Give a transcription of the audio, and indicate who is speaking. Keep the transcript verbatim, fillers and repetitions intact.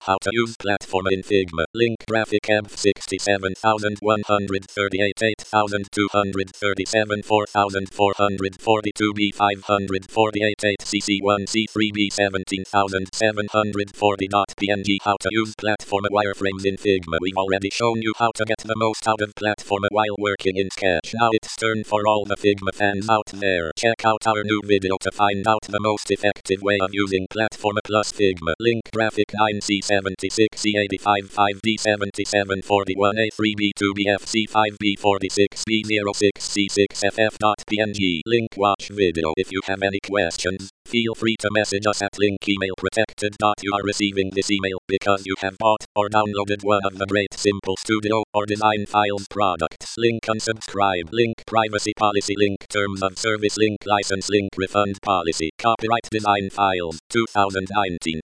Speaker 1: How to use platform in Figma. Link graphic E M F sixty-seven thousand one hundred thirty-eight, eight thousand two hundred thirty-seven, four thousand four hundred forty-two, B five hundred forty-eight, eight C C one, C three, B seventeen thousand seven hundred forty. P N G. How to use platform wireframes in Figma. We've already shown you how to get the most out of platform while working in Sketch. Now it's turn for all the Figma fans out there. Check out our new video to find out the most effective way of using platform plus Figma. Link graphic nine C seventy-six, C eighty-five, five D seventy-seven, forty-one, A three, B two, B F C five, B forty-six, B zero six, C six, F F. P N G. Link watch video. If you have any questions, feel free to message us at link email protected. You are receiving this email because you have bought or downloaded one of the great Simple Studio or Design Files products. Link unsubscribe. Link privacy policy. Link terms of service. Link license. Link refund policy. Copyright Design Files two thousand nineteen.